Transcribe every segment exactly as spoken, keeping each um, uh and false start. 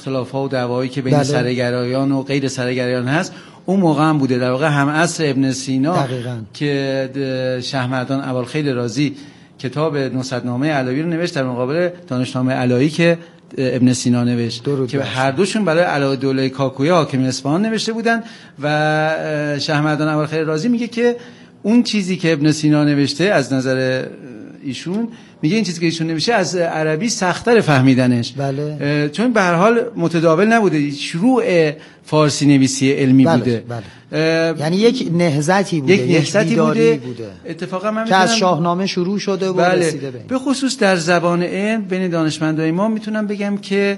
خلاف‌ها و دعوایی که بین بله. سرگرایان و غیر سرگرایان هست اون موقع هم بوده. در واقع هم عصر ابن سینا دقیقاً. که شهرمردان ابوالخیل رازی کتاب نصرتنامه علوی رو نوشت در مقابل دانشنامه علایی که ابن سینا نوشت که هر دوشون برای علاءالدوله کاکوی حاکم اصفهان نوشته بودن و شهرمردان ابوالخیل رازی میگه که اون چیزی که ابن سینا نوشته از نظر ایشون میگه این چیزی که ایشون نوشته از عربی سخت‌تر فهمیدنش. بله. چون به هر حال متداول نبوده، شروع فارسی نویسی علمی بله. بوده. بله. یعنی یک نهضتی بوده، یک نهضتی بوده. بوده اتفاقا من که از شاهنامه شروع شده و بله. رسیده به این. به خصوص در زبان علم بین دانشمندای ما میتونم بگم که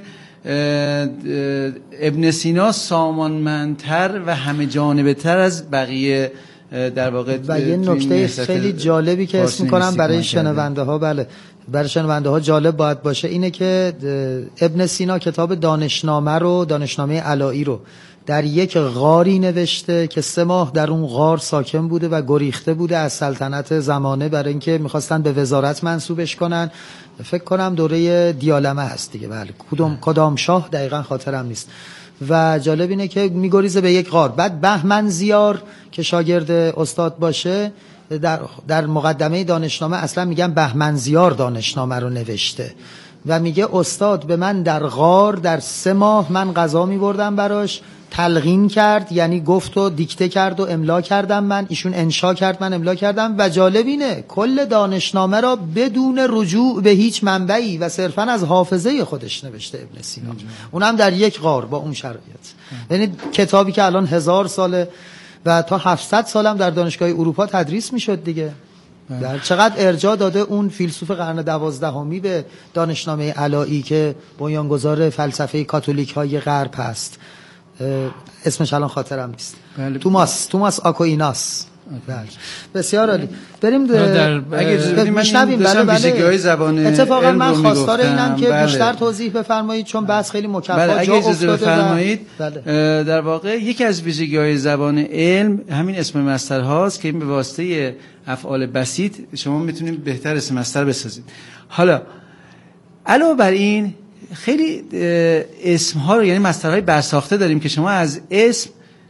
ابن سینا سامانمندتر و همه جانبه تر از بقیه در واقع و یه نکته خیلی جالبی که اسم میکنم برای شنونده ها، بله برای شنونده ها جالب باید باشه، اینه که ابن سینا کتاب دانشنامه رو، دانشنامه علایی رو در یک غاری نوشته که سه ماه در اون غار ساکن بوده و گریخته بوده از سلطنت زمانه برای اینکه میخواستن به وزارت منصوبش کنن. فکر کنم دوره دیالمه هست دیگه، بله کدوم کدام شاه دقیقاً خاطرم نیست. و جالب اینه که میگریزه به یک غار. بعد بهمن زیار که شاگرد استاد باشه در در مقدمه دانشنامه اصلا میگن بهمن زیار دانشنامه رو نوشته و میگه استاد به من در غار در سه ماه من غذا میبردم براش، تلقین کرد یعنی گفت و دیکته کرد و املا کردم، من ایشون انشا کرد من املا کردم. و جالب اینه کل دانشنامه را بدون رجوع به هیچ منبعی و صرفا از حافظه خودش نوشته ابن سینا، اونم در یک غار با اون شرایط. یعنی کتابی که الان هزار ساله و تا هفتصد سالم در دانشگاه اروپا تدریس میشد دیگه. در چقدر ارجاع داده اون فیلسوف قرن دوازدهمی به دانشنامه علایی که بنیانگذار فلسفه کاتولیک های غرب هست، اسمش الان خاطرم نیست. بله. توماس توماس آکویناس. بله. بسیار عالی. بریم در اگه میشنویم. بله بله. زبان اتفاقا من خواستار میگفتم. اینم که بله. بیشتر توضیح بفرمایید چون بحث خیلی مکفا بله. جا اگه اجازه بفرمایید. بله. در واقع یکی از ویژگی‌های زبان علم همین اسم مصدر هاست که این به واسطه افعال بسیط شما میتونید بهتر اسم مصدر بسازید. حالا علاوه بر این خیلی اسم ها رو یعنی مصدرهای برساخته داریم که شما از اسم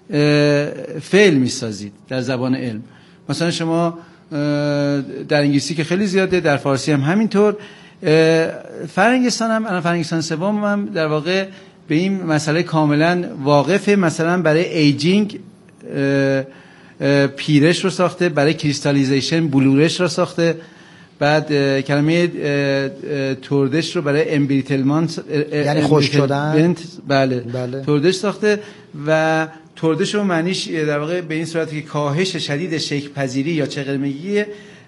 فعل میسازید در زبان علم. مثلا شما در انگلیسی که خیلی زیاده، در فارسی هم همینطور. فرنگستان هم الان فرنگستان سوم هم در واقع به این مسئله کاملا واقفه. مثلا برای ایجینگ پیرش رو ساخته، برای کریستالیزیشن بلورش رو ساخته، بعد کلمه توردش رو برای امبریتلمنت یعنی خوش شدن، بله, بله. توردش ساخته و توردش رو معنیش در واقع به این صورتی که کاهش شدید شکل پذیری یا چغرمگی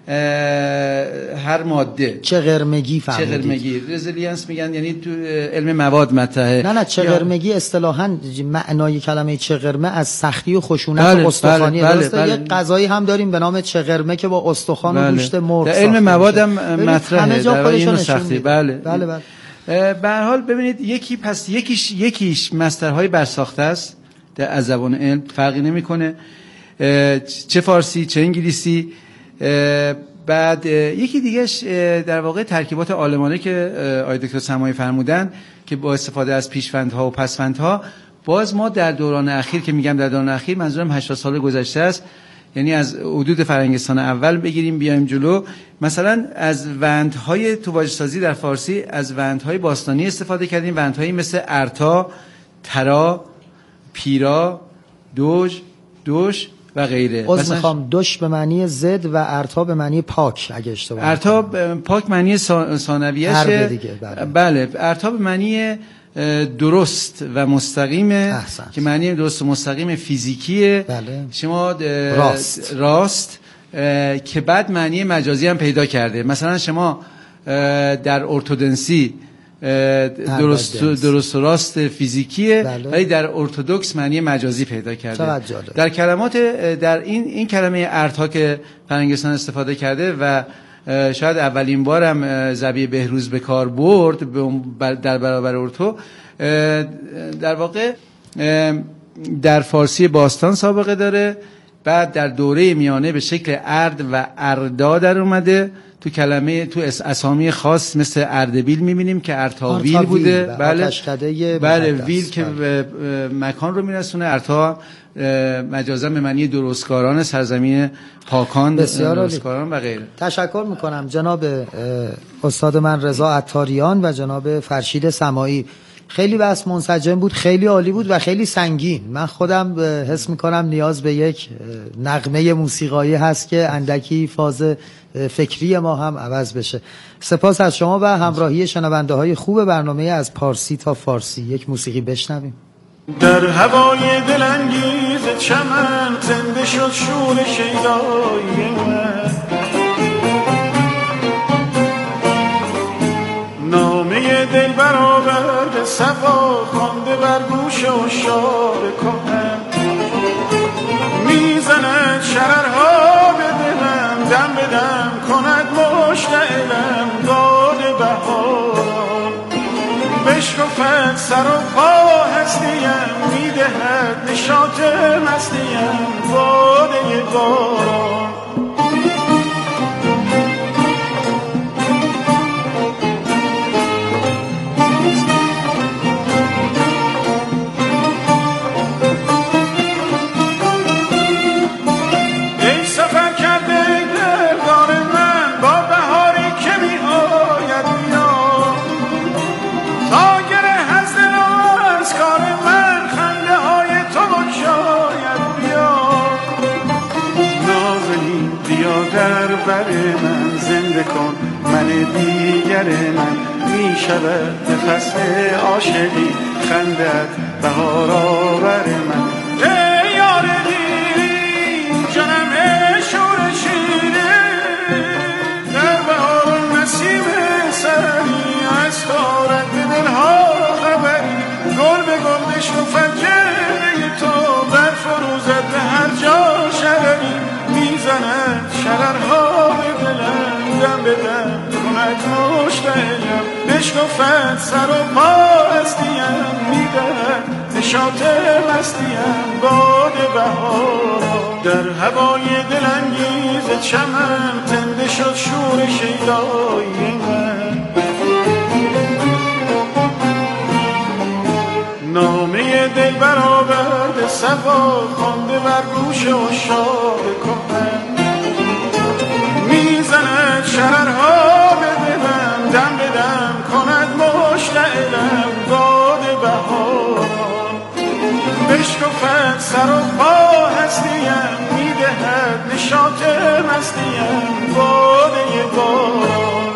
هر ماده. چغرمگی فهمیدید؟ چغرمگی رزیلینس میگن، یعنی تو علم مواد مطرحه. نه نه چغرمگی اصطلاحاً معنای کلمه چغرمه از سختی و خشونت بله، و استخوانی. بله، درسته؟ بله. یه غذایی هم داریم به نام چغرمه که با استخوان بله. و گوشت مرغ در علم مواد هم مطرحه در این سختی. بله بله بله. به هر حال ببینید یکی پس یکیش یکیش مصدرهای برساخته است از زبان علم، فرقی نمیکنه چه فارسی چه انگلیسی. بعد یکی دیگهش در واقع ترکیبات عالمانه که آقای دکتر سماعی فرمودن که با استفاده از پیشوندها و پسوندها، باز ما در دوران اخیر که میگم در دوران اخیر منظورم هشتاد سال گذشته است، یعنی از حدود فرنگستان اول بگیریم بیایم جلو، مثلا از وندهای تو واژه‌سازی در فارسی از وندهای باستانی استفاده کردیم، وندهایی مثل ارتا، ترا، پیرا، دوش، دوش و غیره. از میخوام دوش به معنی ضد و ارتا به معنی پاک اگه اشتباه نکنم. ارتا پاک معنی ثانویه‌شه. بله. بله ارتا به معنی درست و مستقیمه احسنت. که معنی درست و مستقیم فیزیکیه. بله. شما راست راست که بعد معنی مجازی هم پیدا کرده. مثلا شما در ارتودنسی درست درست و راست فیزیکیه، بله. ولی در ارتدوکس معنی مجازی پیدا کرده. در کلمات در این این کلمه ارتا که فرنگستان استفاده کرده و شاید اولین بارم ذبیح بهروز به کار برد در برابر ارتو، در واقع در فارسی باستان سابقه داره، بعد در دوره میانه به شکل ارد و اردا در اومده. تو کلمه تو اسامی خاص مثل اردبیل میبینیم که ارتا ویل بوده. بله بله ویل که مکان رو میرسونه، ارتا مجازا به معنی درستکاران سرزمین پاکان، درستکاران و غیره. تشکر میکنم جناب استاد من رضا عطاریان و جناب فرشید سماعی. خیلی بحث منسجم بود، خیلی عالی بود و خیلی سنگین. من خودم حس میکنم نیاز به یک نغمه موسیقایی هست که اندکی فاز فکری ما هم عوض بشه. سپاس از شما و همراهی شنونده های خوب برنامه از پارسی تا فارسی. یک موسیقی بشنویم. در هوای دلانگیز چمن زنده شد شور شیدای من، نامه دل برآورده صفا خوانده بر گوش عشاق کهن، میزند شررها به دلم دم به دم کند مشتعلم باد بهاران، بشکفد سر و پا هستیم میدهد نشاط مستیم باده باران. بر من زنده کن من دیگر من، می شود به فصل عاشقی خندت بهار آور من. ای یار دیرین جنم شور شیرین، در بهار نسیم سری از تارد به دلها خبری، گل به گل بشکفد جلوه تو بر فروزد به هر جا شرری، میزند شررها به دلم دم به دم کند مشتعلم، بشکفد سر و پا هستیم میدهد نشاط مستیم باد بهارا. در هوای دلانگیز چمن زنده شد شور شیدای من، نامه دل برآورده صفا خوانده بر گوش عشاق کهن، میزند شررها به دلم دم به دم کند مشتعلم باد بهاران، بشکفد سر و پا هستیم میدهد نشاط مستیم باده باران.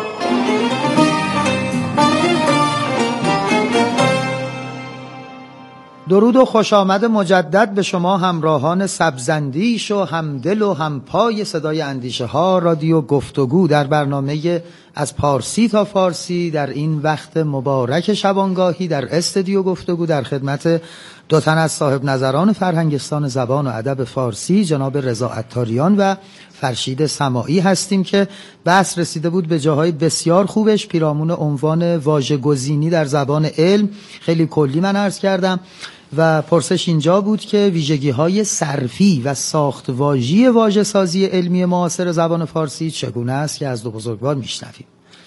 درود و خوش آمد مجدد به شما همراهان سبزندیش و همدل و همپای صدای اندیشه ها رادیو گفتگو در برنامه از پارسی تا فارسی. در این وقت مبارک شبانگاهی در استودیو گفتگو در خدمت دو تن از صاحب نظران فرهنگستان زبان و ادب فارسی جناب رضا عطاریان و فرشید سماعی هستیم که بحث رسیده بود به جاهای بسیار خوبش. پیرامون عنوان واژه‌گزینی در زبان علم خیلی کلی من عرض کردم و پرسش اینجا بود که ویژگی‌های صرفی و ساخت‌واژی واژه‌سازی علمی معاصر زبان فارسی چگونه است که از دو بزرگوار میشنویم.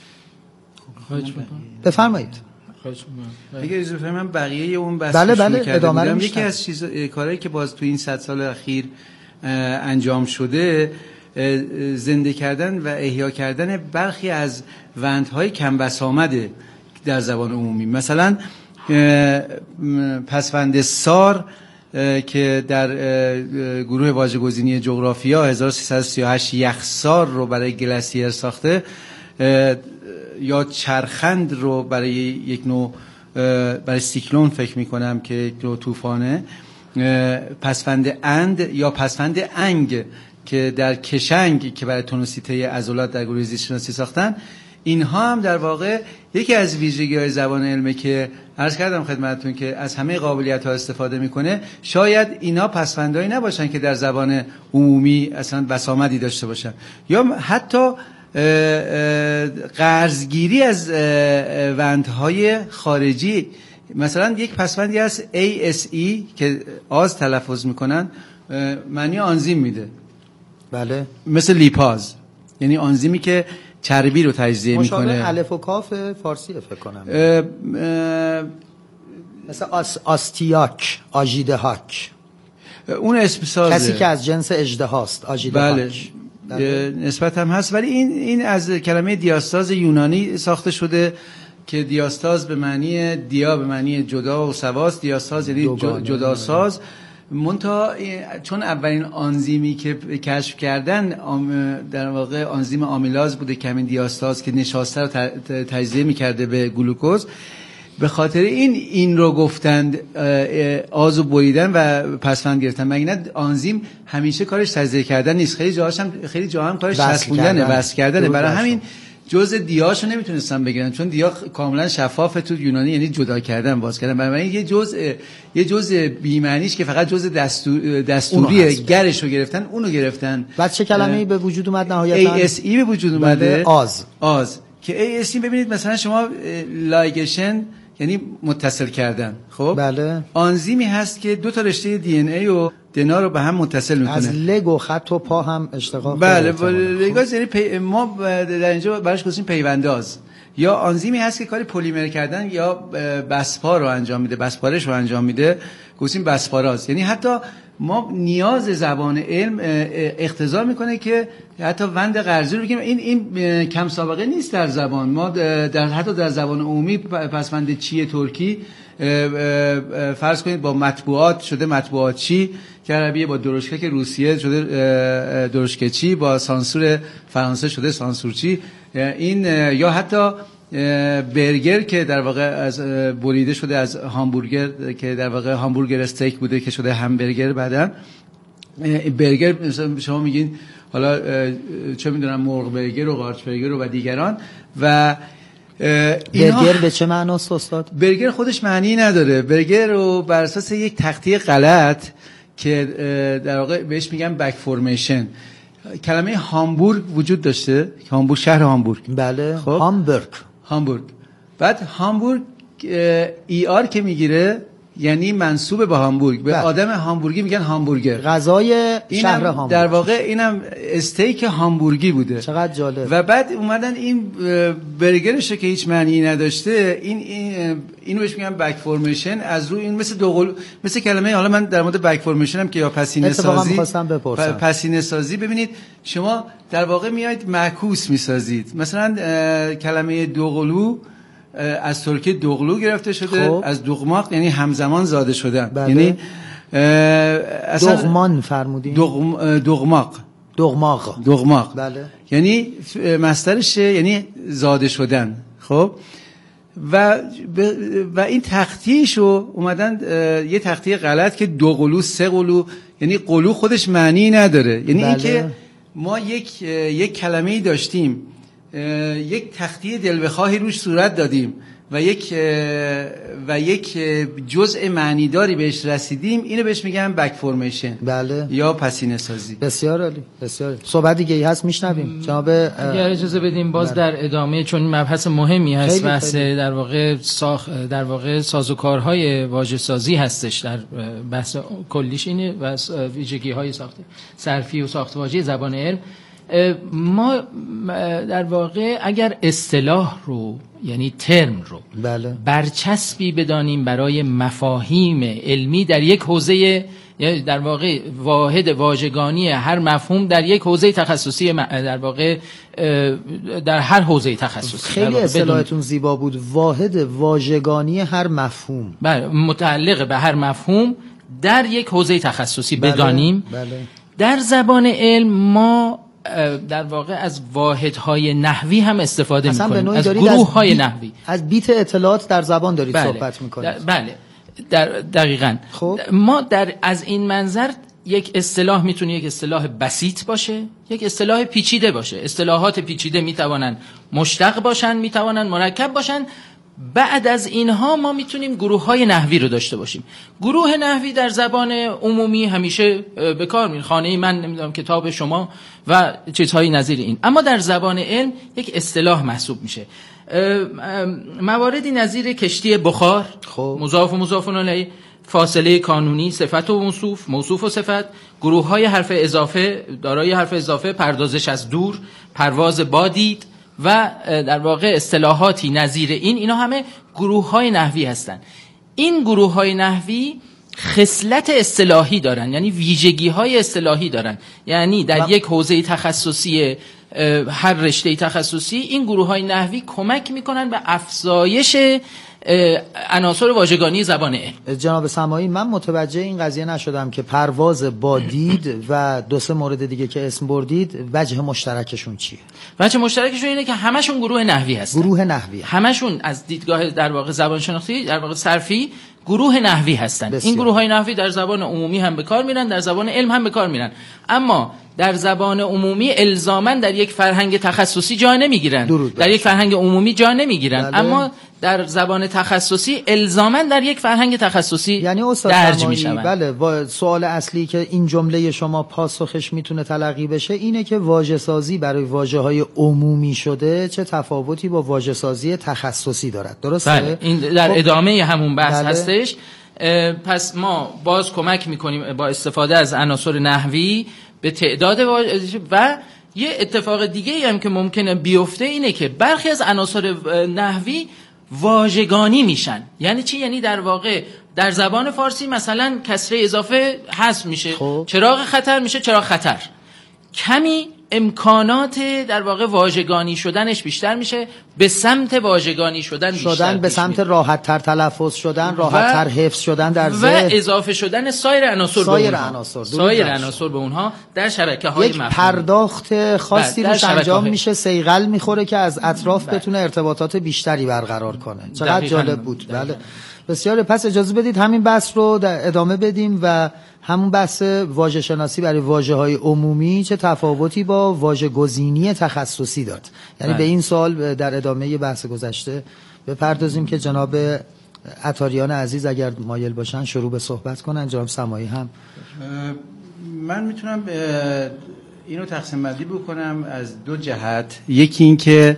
بفرمایید. اگه اجازه بدید من بقیه اون بحث بله بله ادامه رو یکی از چیز کارهایی که باز تو این صد سال اخیر انجام شده زنده کردن و احیا کردن برخی از وندهای کم بسامده در زبان عمومی. مثلا پسوند سار که در گروه واژه‌گزینی جغرافیا هزار و سیصد و سی و هشت یخسار رو برای گلاسیر ساخته، یا چرخند رو برای یک نوع برای سیکلون فکر میکنم که یک نوع طوفانه، پسوند اند یا پسوند انگ که در کشنگ که برای تونوسیته عضلات در گروه زیست شناسی ساختن، اینها هم در واقع یکی از ویژگی‌های زبان علمه که عرض کردم خدمتتون که از همه قابلیت‌ها استفاده میکنه. شاید اینا پسوندهایی نباشن که در زبان عمومی اصلا بسامدی داشته باشن، یا حتی قرضگیری از وندهای خارجی مثلا یک پسوندی هست ای اس ای که آز تلفظ میکنن، معنی آنزیم میده. بله. مثل لیپاز، یعنی آنزیمی که چربی رو تجزیه میکنه. مشابه الف و کاف فارسی فکر کنم. اه اه مثل آس آستیاک، آژیدهاک، اون اسم سازه، کسی که از جنس اژدهاست، آژیدهاک. بله. بله. نسبت هم هست، ولی این این از کلمه دیاستاز یونانی ساخته شده که دیاستاز به معنی دیا به معنی جدا و سواست، دیاستاز یعنی جداساز. منتها چون اولین آنزیمی که کشف کردن در واقع آنزیم آمیلاز بوده که همین دیاستاز که نشاسته رو تجزیه می‌کرده به گلوکوز، به خاطر این این رو گفتند آزو بریدن و پسوند گرفتن. مگه نه آنزیم همیشه کارش تجزیه کردن نیست، خیلی جاهاش هم خیلی جاها هم کارش چسبوندنه، وصل کردنه. برای همین جزء دیاشو نمیتونستن بگیرن، چون دیا کاملا شفافه تو یونانی، یعنی جدا کردن، باز کردن. برای یه جزء یه جزء بی معنیش که فقط جزء دستور دستوریه، گرشو گرفتن، اونو گرفتن. بعد چه کلمه‌ای به وجود اومد نهایتا؟ ای اس ای به وجود اومده. آز آز که ای اس ای ببینید مثلا شما لایگیشن یعنی متصل کردن. خب بله. آنزیمی هست که دو تا رشته دی ان ای و دنا رو به هم متصل میکنه. از لگ و خط و پا هم اشتقاق. بله لگاز یعنی پی... ما در اینجا براش گذاشتیم پیونداز. یا آنزیمی هست که کاری پلیمر کردن یا بسپار رو انجام میده، بسپارش رو انجام میده، گفتیم بسپاراز. یعنی حتی ما نیاز زبان علم اقتضا میکنه که حتی وند قرضی رو بگیم. این این کم سابقه نیست در زبان ما، در حتی در زبان عمومی پسوند چی ترکی فرض کنید با مطبوعات شده مطبوعات چی که عربیه، با درشکه که روسیه شده درشکه چی، با سانسور فرانسه شده سانسور چی. این یا حتی برگر که در واقع از بریده شده از همبورگر که در واقع همبورگر استیک بوده که شده همبرگر. بعداً برگر مثلا شما میگین حالا چه میدونم مرغ برگر و قارچ برگر و دیگران. و برگر به چه معناست استاد؟ برگر خودش معنی نداره. برگر رو بر اساس یک تخطیه غلط که در واقع بهش میگن بک فورمیشن، کلمه هامبورگ وجود داشته، هامبورگ شهر هامبورگ. بله. خب؟ هامبورگ هامبورگ بعد هامبورگ ای آر که میگیره یعنی منسوب به هامبورگ، به آدم هامبورگی میگن هامبورگر، غذای شهر هامبورگ. در واقع اینم استیک هامبورگی بوده. چقدر جالب. و بعد اومدن این برگرش که هیچ معنی نداشته، این این اینو بهش میگن بک فورمیشن. از روی این مثل دوقلو، مثل کلمه، حالا من در مورد بک فورمیشن هم که یا پسینه سازی، پسینه سازی ببینید شما در واقع میایید معکوس میسازید. مثلا کلمه دوقلو از ترکی دوغلو گرفته شده. خب. از دوغماق یعنی همزمان زاده شدن. بله. یعنی اصلا دوغمان فرمودین. دوغ دوغماق دوغماق دوغماق بله. یعنی مصدرش یعنی زاده شدن. خب و و این تخطیه‌شو اومدن یه تخطیه غلط که دو قلو سه قلو، یعنی قلو خودش معنی نداره. یعنی بله. اینکه ما یک یک کلمه‌ای داشتیم، یک تخطیه دل بخواهی روش صورت دادیم و یک و یک جزء معنیداری بهش رسیدیم، اینو بهش میگن بک فورمیشن. بله. یا پسینه سازی. بسیار عالی، بسیار عالی. صحبت دیگه ای هست میشنویم جناب. اگر اجازه بدیم باز بله. در ادامه، چون مبحث مهمی هست، بحث در واقع ساخ در واقع سازوکارهای واژه سازی هستش. در بحث کلیش اینه و ویژگی‌های ساخت صرفی و ساخت واژه زبان علم. ما در واقع اگر اصطلاح رو یعنی ترم رو بله. برچسبی بدانیم برای مفاهیم علمی در یک حوزه، یعنی در واقع واحد واژگانی هر مفهوم در یک حوزه تخصصی، در واقع در هر حوزه تخصصی. خیلی اصطلاحتون زیبا بود، واحد واژگانی هر مفهوم. بله، متعلق به هر مفهوم در یک حوزه تخصصی بله. بدانیم. بله. در زبان علم ما در واقع از واحدهای نحوی هم استفاده می‌کنیم، از گروه‌های از نحوی، از بیت اطلاعات در زبان دارید بله. صحبت می‌کنید. بله در دقیقاً. خب. ما در از این منظر یک اصطلاح میتونه یک اصطلاح بسیط باشه، یک اصطلاح پیچیده باشه. اصطلاحات پیچیده میتوانن مشتق باشن، میتوانن مرکب باشن. بعد از اینها ما میتونیم گروه‌های نحوی رو داشته باشیم. گروه نحوی در زبان عمومی همیشه به کار میره، خانه من، نمیدونم کتاب شما و چیزهای نظیر این. اما در زبان علم یک اصطلاح محسوب میشه. مواردی نظیر کشتی بخار، خب. مضاف و مضاف الیه، فاصله کانونی، صفت و موصوف، موصوف و صفت، گروه های حرف اضافه، دارای حرف اضافه، پردازش از دور، پرواز با دید و در واقع اصطلاحاتی نظیر این، اینا همه گروه های نحوی هستند. این گروه های نحوی خصلت اصطلاحی دارن، یعنی ویژگی های اصطلاحی دارن، یعنی در و... یک حوزه تخصصی، هر رشته تخصصی این گروه های نحوی کمک میکنن به افزایش عناصر واژگانی زبان علم. جناب سماعی، من متوجه این قضیه نشدم که پرواز با دید و دو سه مورد دیگه که اسم بردید وجه مشترکشون چیه؟ وجه مشترکشون اینه که همشون گروه نحوی هستن. گروه نحوی هستن. همشون از دیدگاه در واقع زبان شناختی، در واقع صرفی، گروه نحوی هستن. بسیار. این گروه های نحوی در زبان عمومی هم به کار میرن، در زبان علم هم به کار میرن، اما در زبان عمومی الزاماً در یک فرهنگ تخصصی جا نمیگیرن، در یک فرهنگ عمومی جا نمیگیرن، بله. اما در زبان تخصصی الزاماً در یک فرهنگ تخصصی یعنی درج میشن. بله. و سوال اصلی که این جمله شما پاسخش میتونه تلقی بشه اینه که واژه سازی برای واژه‌های عمومی شده چه تفاوتی با واژه سازی تخصصی دارد، درسته؟ بله. این در خب. ادامه همون بحث بله. هستش. پس ما باز کمک میکنیم با استفاده از عناصر نحوی به تعداد واژه. و یه اتفاق دیگه ای هم که ممکنه بیفته اینه که برخی از عناصر نحوی واژگانی میشن. یعنی چی؟ یعنی در واقع در زبان فارسی مثلا کسره اضافه حذف میشه، خب. چراغ خطر میشه چراغ خطر. کمی امکانات در واقع واژگانی شدنش بیشتر میشه، به سمت واژگانی شدن بیشتر شدن، به سمت راحت تر تلفظ شدن، راحت تر حفظ شدن در ذهن و اضافه شدن سایر عناصر به سایر اونها عناصر سایر عناصر به اونها در شبکه‌های مفهومی. یک پرداخت خاصی روش انجام میشه، صیقل میخوره که از اطراف بله. بتونه ارتباطات بیشتری برقرار کنه. چقدر جالب بود. دقیقاً. بله بسیار. پس اجازه بدید همین بحث رو ادامه بدیم و همون بحث واژه شناسی برای واژه‌های عمومی چه تفاوتی با واژه گزینی تخصصی داد. یعنی بله. به این سوال در ادامه بحث گذشته بپردازیم که جناب عطاریان عزیز اگر مایل باشن شروع به صحبت کنن، جناب سماعی هم. من میتونم اینو تقسیم بندی بکنم از دو جهت. یکی این که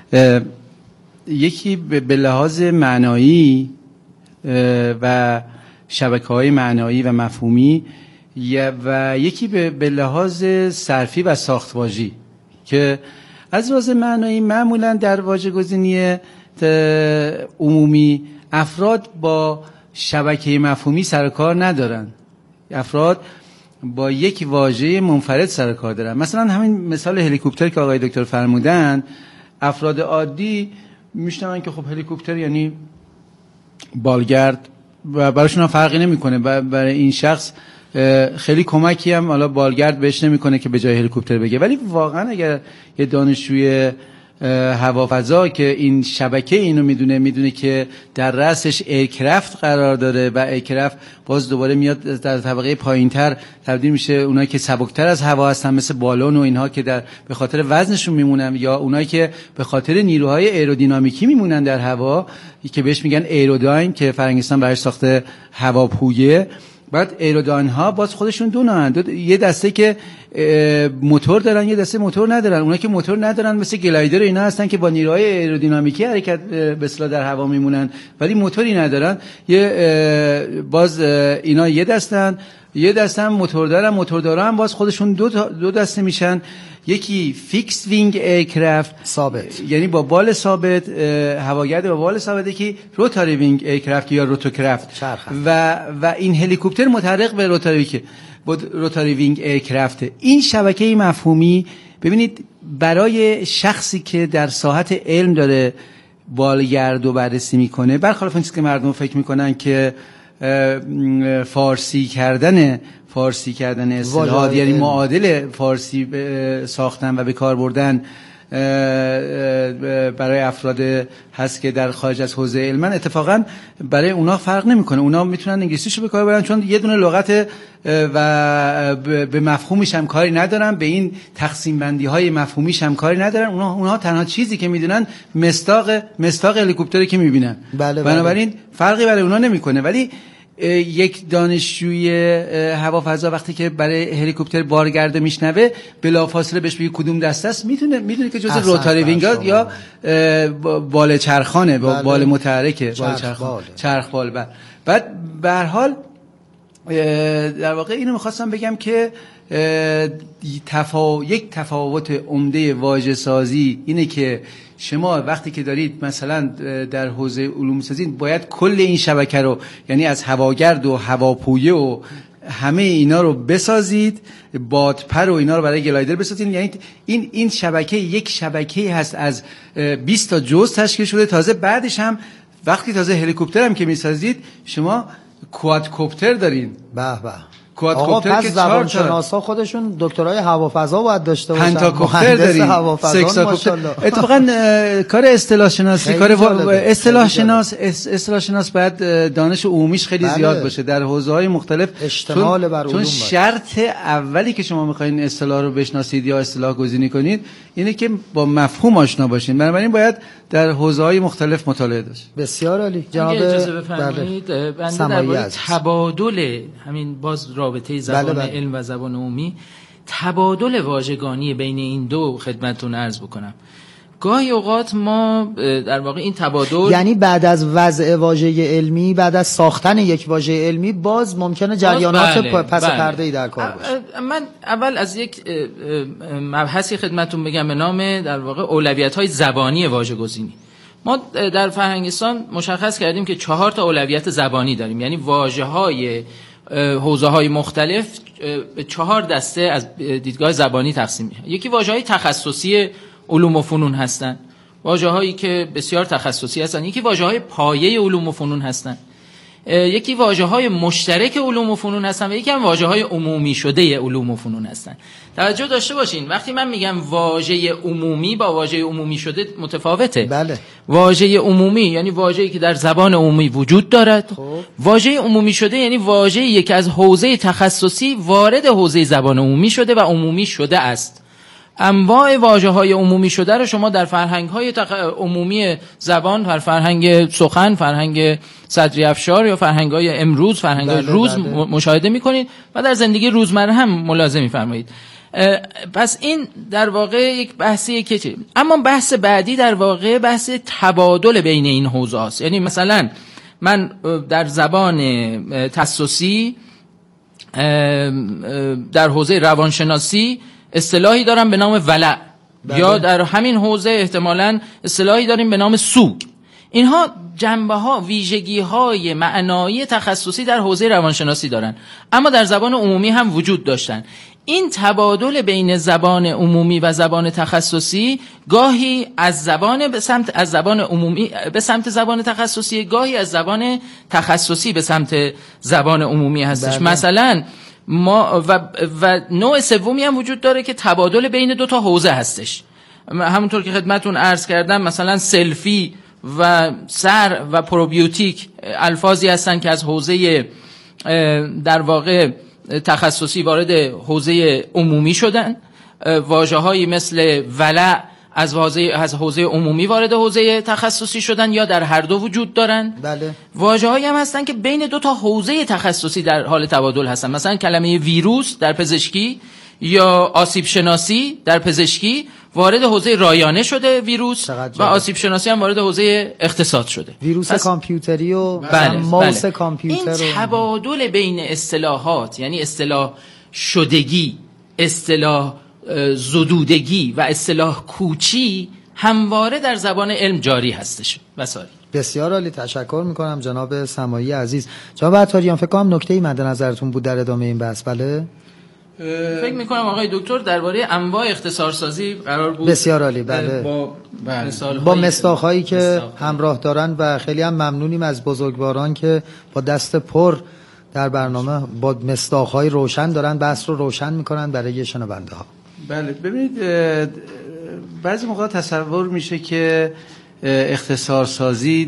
یکی به لحاظ معنایی و شبکه‌های معنایی و مفهومی و یکی به لحاظ صرفی و ساخت‌واژی که از لحاظ معنایی معمولا در واژه‌گزینی عمومی افراد با شبکه مفهومی سر کار ندارن، افراد با یک واژه منفرد سر کار دارن. مثلا همین مثال هلیکوپتر که آقای دکتر فرمودن، افراد عادی میشنون که خب هلیکوپتر یعنی بالگرد و براشون هم فرقی نمیکنه، برای این شخص خیلی کمکی هم حالا بالگرد بهش نمیکنه که به جای هلیکوپتر بگه. ولی واقعا اگر یه دانشجوی هوافضا که این شبکه اینو میدونه، میدونه که در رأسش ایرکرافت قرار داره و ایرکرافت باز دوباره میاد در طبقه پایینتر تبدیل میشه، اونایی که سبکتر از هوا هستن مثل بالون و اینها که در به خاطر وزنشون میمونن، یا اونایی که به خاطر نیروهای ایرودینامیکی میمونن در هوا که بهش میگن ایروداین که فرنگستان برای ساخته هواپویه. بعد ایروداین ها باز خودشون دو نوعن، دو یه دسته که موتور دارن، یه دسته موتور ندارن. اونایی که موتور ندارن مثل گلایدر اینا هستن که با نیروهای ایرودینامیکی حرکت به اصطلاح در هوا میمونن ولی موتوری ندارن. یه باز اینا یه دستن، یه دسته هم موتور دارن. موتور دارن باز خودشون دو دو دسته میشن. یکی فیکس وینگ ایرکرافت ثابت، یعنی با بال ثابت، هواگرد با بال ثابت، که روتاری وینگ ایرکرافت یا روتوکرافت و و این هلیکوپتر متحرک به روتاری که با روتاری وینگ ایرکرافت. این شبکه مفهومی ببینید برای شخصی که در ساحت علم داره بالگرد رو بررسی میکنه، برخلاف اون چیزی که مردم فکر میکنن که فارسی کردن فارسی کردن اصطلاحات یعنی معادل فارسی ساختن و به کار بردن برای افراد هست که در خارج از حوزه علم، اتفاقا برای اونا فرق نمیکنه. اونا میتونن انگلیسیشو به کار ببرن چون یه دونه لغت و به مفهومش هم کاری ندارن، به این تقسیم بندی های مفهومیش هم کاری ندارن. اونا اونها تنها چیزی که میدونن مستاق مستاق هلیکوپتری که میبینن. بله بله. بنابراین فرقی برای اونا نمیکنه. ولی یک دانشجوی هوافضا وقتی که برای هلیکوپتر بارگرده میشنوه بلافاصله بهش بگه کدوم دسته است، میتونه میدونه که جزء روتاری وینگاد یا بال چرخانه، با بال متحرکه، بال چرخان، چرخ بال. بعد بعد به هر حال در واقع اینو میخواستم بگم که تفا... یک تفاوت عمده واژه سازی اینه که شما وقتی که دارید مثلا در حوزه علوم سازی باید کل این شبکه رو، یعنی از هواگرد و هواپویه و همه اینا رو بسازید، بادپر و اینا رو برای گلایدر بسازید. یعنی این این شبکه یک شبکه هست از بیست تا جزء تشکیل شده. تازه بعدش هم وقتی تازه هلیکوپتر هم که میسازید شما کوادکوپتر دارین. به به. آقا پس زبانشناسا خودشون دکترای هوافضا باید داشته باشن. پنتاکوپتر داریم، سکساکوپتر. اتفاقا کار اصطلاح شناسی، کار اصطلاح شناس اصطلاح شناس باید دانش عمومیش خیلی بله. زیاد باشه در حوزه‌های مختلف، اشتمال بر علوم. چون شرط اولی که شما می‌خواید اصطلاح رو بشناسید یا اصطلاح گزینی کنید اینه که با مفهوم آشنا باشین. بنابراین باید در حوزه‌های مختلف مطالعه داشت. بسیار عالی. جناب اجازه بفرمایید بنده درباره تبادل همین باز رابطه زبان بله بله. علم و زبان عمومی، تبادل واژگانی بین این دو خدمتتون عرض بکنم. گاهی اوقات ما در واقع این تبادل، یعنی بعد از وضع واژه علمی، بعد از ساختن یک واژه علمی، باز ممکنه جریانات بله، پس بله. پرده‌ای در کار باشه. من اول از یک مبحثی خدمتتون بگم به نام در واقع اولویت‌های زبانی واژه‌گزینی. ما در فرهنگستان مشخص کردیم که چهار تا اولویت زبانی داریم، یعنی واژه‌های حوزه‌های مختلف به چهار دسته از دیدگاه زبانی تقسیم میشه. یکی واژه‌های تخصصی علوم و فنون هستند، واژه‌هایی که بسیار تخصصی هستند. یکی واژه‌های پایه علوم و فنون هستند. یکی واژه‌های مشترک علوم و فنون هستند و یکی هم واژه‌های عمومی شده علوم و فنون هستند. توجه داشته باشین وقتی من میگم واژه عمومی با واژه عمومی شده متفاوته. بله. واژه عمومی یعنی واژه‌ای که در زبان عمومی وجود دارد. خب. واژه عمومی شده یعنی واژه‌ای که از حوزه تخصصی وارد حوزه زبان عمومی شده و عمومی شده است. انواع واژه‌های عمومی شده رو شما در فرهنگ‌های تق... عمومی زبان، در فرهنگ سخن، فرهنگ صدری افشار یا فرهنگ‌های امروز، فرهنگ‌های بله روز بله. مشاهده می‌کنید و در زندگی روزمره هم ملاحظه می‌فرمایید. پس این در واقع یک بحثیه که چه؟ اما بحث بعدی در واقع بحث تبادل بین این حوزه است. یعنی مثلا من در زبان تخصصی در حوزه روانشناسی اصطلاحی دارم به نام ولع بله. یا در همین حوزه احتمالاً اصطلاحی داریم به نام سوگ. اینها جنبه‌ها، ویژگی‌های معنایی تخصصی در حوزه روانشناسی دارن، اما در زبان عمومی هم وجود داشتن. این تبادل بین زبان عمومی و زبان تخصصی گاهی از زبان به سمت از زبان عمومی به سمت زبان تخصصی، گاهی از زبان تخصصی به سمت زبان عمومی هستش. بله. مثلا ما و, و نوع سومی هم وجود داره که تبادل بین دو تا حوزه هستش. همونطور که خدمتتون عرض کردم مثلا سلفی و سر و پروبیوتیک الفاظی هستن که از حوزه در واقع تخصصی وارد حوزه عمومی شدن. واژه‌هایی مثل ولع از حوزه از حوزه عمومی وارد حوزه تخصصی شدن یا در هر دو وجود دارن. بله. واژه‌هایی هم هستن که بین دو تا حوزه تخصصی در حال تبادل هستن. مثلا کلمه ویروس در پزشکی یا آسیب شناسی در پزشکی وارد حوزه رایانه شده ویروس و آسیب شناسی هم وارد حوزه اقتصاد شده. ویروس پس... کامپیوتری و بله، ماوس بله. کامپیوتر. این تبادل بین اصطلاحات یعنی اصطلاح شدگی، اصطلاح زدودگی و اصطلاح کوچی همواره در زبان علم جاری هستش. بسیار بسیار عالی، تشکر میکنم جناب سماعی عزیز. جناب عطاریان فکر کنم نکته‌ای مد نظرتون بود در ادامه این بحث. بله فکر میکنم آقای دکتر درباره انواع اختصارسازی قرار بود. بسیار عالی. بله با با مصداق‌هایی که مستاق. همراه دارن و خیلی هم ممنونیم از بزرگواران که با دست پر در برنامه با مصداق‌های روشن دارن بحث رو روشن میکنن برای شنونده ها. بله ببینید بعضی موقع تصور میشه که اختصارسازی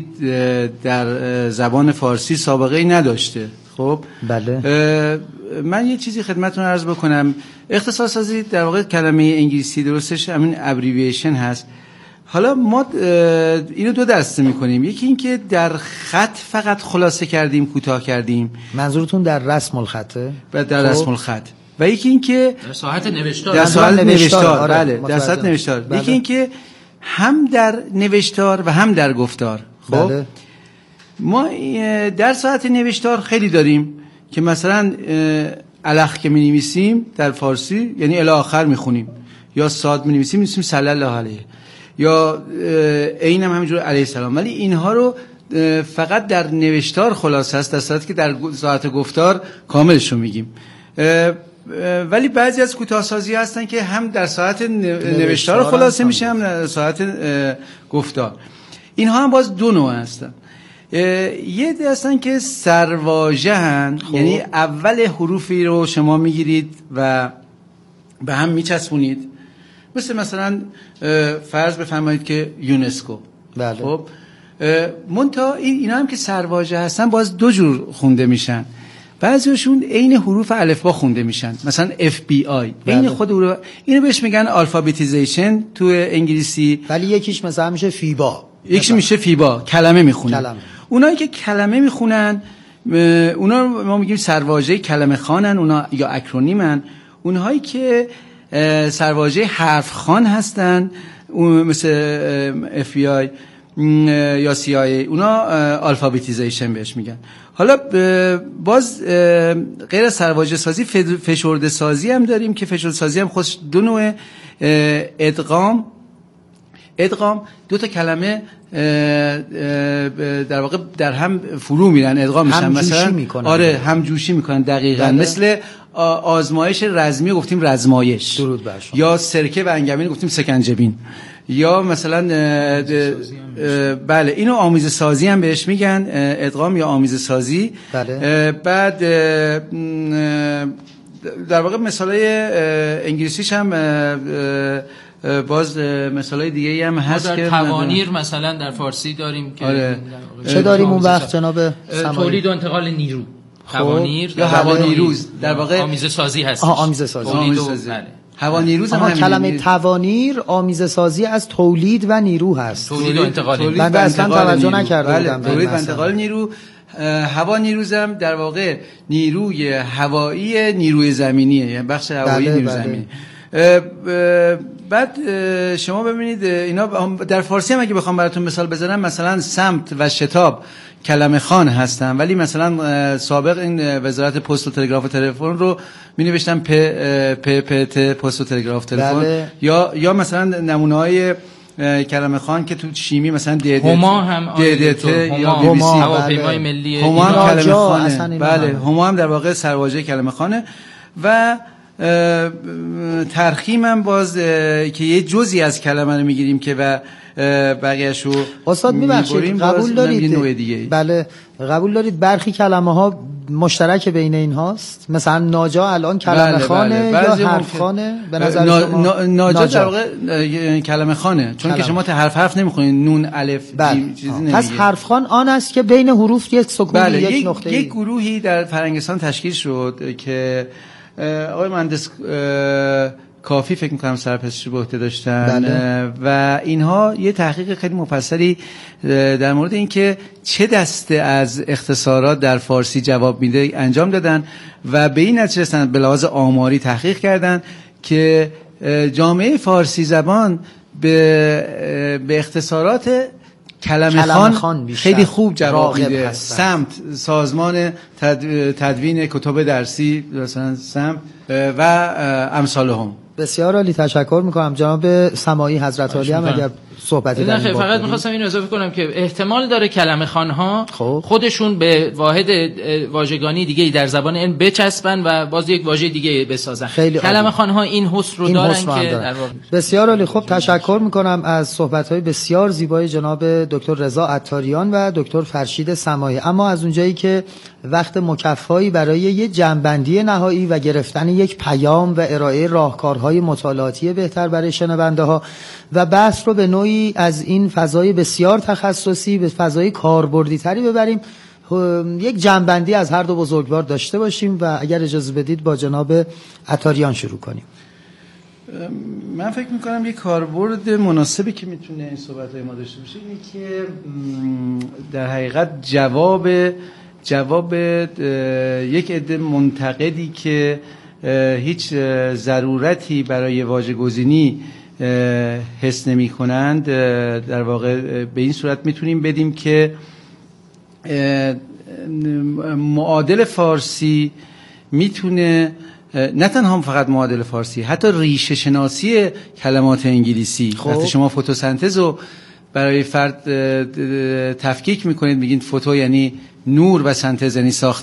در زبان فارسی سابقه ای نداشته. خب بله من یه چیزی خدمتتون عرض بکنم. اختصارسازی در واقع کلمه انگلیسی درستش همین ابریویشن هست حالا ما اینو دو دسته میکنیم، یکی این که در خط فقط خلاصه کردیم، کوتاه کردیم. منظورتون در رسم الخطه؟ و در خب. رسم الخط. و یکی این که در ساعت نوشتار، در ساعت نوشتار، آره. بله در ساعت نوشتار. بله. یکی این که هم در نوشتار و هم در گفتار. خب بله. ما در ساعت نوشتار خیلی داریم که مثلا الخ که می‌نویسیم در فارسی یعنی الی آخر میخونیم، یا صاد می‌نویسیم می‌نویسیم صلی الله علیه، یا عین هم همینجور علیه السلام. ولی اینها رو فقط در نوشتار خلاصه است، در صورتی که در ساعت گفتار کاملش رو میگیم. ولی بعضی از کوتاه‌سازی هستن که هم در ساعت نوشتار خلاصه میشه، هم در ساعت گفتار. اینها هم باز دو نوع هستن. یه ده هستن که سرواژه هن، یعنی اول حروفی رو شما میگیرید و به هم میچسبونید، مثل مثلا فرض بفرمایید که یونسکو. بله. خب منتها این اینا هم که سرواژه هستن باز دو جور خونده میشن. بعضیشون عین حروف الفبا خونده میشن، مثلا اف بی آی عین خود حروف، اینو بهش میگن الفابتیزیشن تو انگلیسی. ولی یکیش مثلا میشه فیبا، یکیش میشه فیبا، کلمه میخونن. کلمه. اونایی که کلمه میخونن اونا ما میگیم سرواژه کلمه خوانن، اونا یا اکرونیمن. اونهایی که سرواژه حرف خوان هستن مثل اف بی آی یا سی آی، اونا الفابتیزیشن بهش میگن. حالا باز غیر از سرواژه سازی فشرده سازی هم داریم که فشرده سازی هم خودش دو نوع. ادغام ادغام دو تا کلمه در واقع در هم فرو میرن، ادغام میشن، مثلا آره هم جوشی میکنن دقیقاً. بله. مثل آزمایش رزمی گفتیم رزمایش، درود بر شما. یا سرکه و انگبین گفتیم سکنجبین، یا مثلا بله اینو آمیزه سازی هم بهش میگن، ادغام یا آمیزه سازی. بله. بعد در واقع مثالای انگلیسیش هم باز مثالای دیگه هم هست که توانیر مثلا در فارسی داریم که آره. چه داریم اون وقت جناب تولید و انتقال نیرو، توانیر یا هوانیروز در واقع آمیزه سازی هست. آها آمیزه سازی. هوانیروز هم کلمه توانیر آمیزه سازی از تولید و نیرو هست. تولید و انتقال نیرو. من اصلا توجه نکرده بودم. تولید و انتقال نیرو. هوانیروز هم در واقع نیروی هوایی نیروی زمینیه، یعنی بخش هوایی بله، نیروی بله. زمینی. بعد شما ببینید اینا در فارسی هم اگه بخوام براتون مثال بزنم، مثلا سمت و شتاب کلمه خوان هستن، ولی مثلا سابق این وزارت پست و تلگراف و تلفن رو می نوشتن پ پ پ ت پست و تلگراف تلفن. بله. یا یا مثلا نمونه‌های کلمه خوان که تو شیمی مثلا دی دی هما هم دی دی ت یا بی بی سی هواپیمای ملی هما هم کلمه خوانه. بله هما هم در واقع سرواژه کلمه خوانه. و ترخیم هم باز که یه جزئی از کلمه رو میگیریم که و بقیه‌اش رو استاد میبخشید قبول دارید؟ بله قبول دارید برخی کلمه ها مشترک بین این هاست؟ مثلا ناجا الان کلمه بله خانه بله. یا حرف خانه به نظر نا... شما؟ نا... ناجا در واقع کلمه خانه، چون کلمه. که شما حرف حرف نمیخونید، نون الف بله. چیزی نمیگید. پس حرف خان آن است که بین حروف یک سکون بله. یک, یک نقطه یک گروهی در فرنگستان تشکیل شد که آقای مهندس کافی فکر می‌کنم سرپرستش به عهده داشتن. بله. و اینها یه تحقیق خیلی مفصلی در مورد اینکه چه دسته از اختصارات در فارسی جواب میده انجام دادن و به این نتیجه رسیدن، به لحاظ آماری تحقیق کردن که جامعه فارسی زبان به به اختصارات کلمه خان خیلی خوب جواب میده. سمت سازمان تد... تدوین کتب درسی مثلا سمت و امثالهم. بسیار عالی، تشکر میکنم جناب سماعی حضرت عالی. هم اگر صحبتی در این فقط میخواستم این اضافه کنم که احتمال داره کلمه خوان‌ها خودشون به واحد واژگانی دیگه در زبان علم بچسبن و باز یک واژه دیگه بسازن. کلمه خوان‌ها این حس رو دارن که در واقع بسیار عالی. خب تشکر میکنم از صحبت‌های بسیار زیبای جناب دکتر رضا عطاریان و دکتر فرشید سماعی. اما از اونجایی که وقت مکفایی برای یه جمع‌بندی نهایی و گرفتن یک پیام و ارائه راهکارهای مطالعاتی بهتر برای شنونده‌ها و بحث رو به نوعی از این فضای بسیار تخصصی به فضای کاربردی تری ببریم، یک جمع‌بندی از هر دو بزرگوار داشته باشیم و اگر اجازه بدید با جناب عطاریان شروع کنیم. من فکر میکنم یک کاربرد مناسبی که میتونه این صحبت‌های ما داشته باشه اینه که در حقیقت جواب جواب یک عده منتقدی که هیچ ضرورتی برای واژه‌گزینی حس نمی‌کنند، در واقع به این صورت میتونیم بدیم که معادل فارسی میتونه نه تنها فقط معادل فارسی، حتی ریشه شناسی کلمات انگلیسی. وقتی شما فتوسنتز رو برای فرد تفکیک میکنید، میگین فوتو یعنی نور و سنتز یعنی ساخت